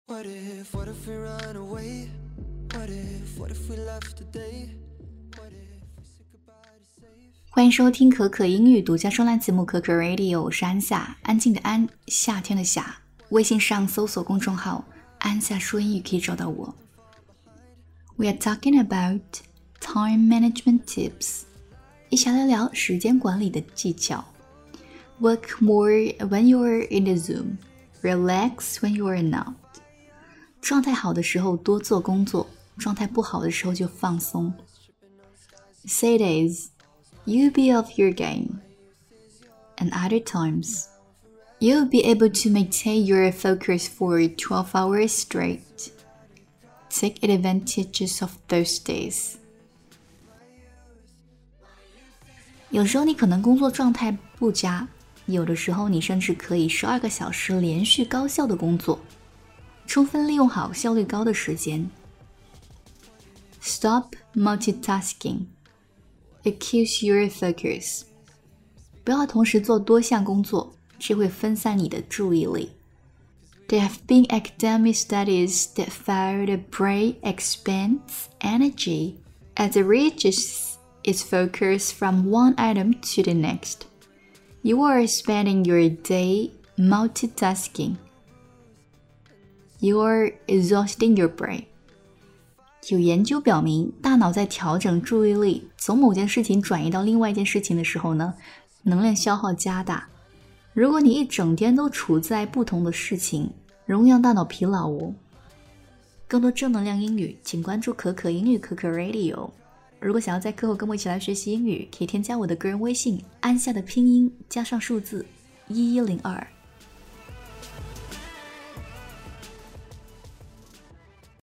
What if we run away? What if we left today? What if we said goodbye to safe? 欢迎收听可可英语独家声浪节目可可 Radio， 我是安夏，安静的安，夏天的夏。微信上搜索公众号安夏说英语可以找到我。We are talking about time management tips， 一起来聊时间管理的技巧。Work more when you are in the Zoom, relax when you are not。状态好的时候多做工作，状态不好的时候就放松。Say days, you'll be off your game. And other times, you'll be able to maintain your focus for 12 hours straight. Take advantage of those days. 有时候你可能工作状态不佳，有的时候你甚至可以12个小时连续高效的工作，充分利用好效率高的时间。Stop multitasking. It kills your focus. 不要同时做多项工作，这会分散你的注意力。There have been academic studies that found the brain expends energy as it reaches its focus from one item to the next. You are spending your day multitasking. You are exhausting your brain. 有研究表明，大脑在调整注意力，从某件事情转移到另外一件事情的时候呢，能量消耗加大。如果你一整天都处在不同的事情，容易让大脑疲劳哦。更多正能量英语，请关注可可英语可可 Radio。如果想要在课后跟我一起来学习英语，可以添加我的个人微信安夏的拼音加上数字1102。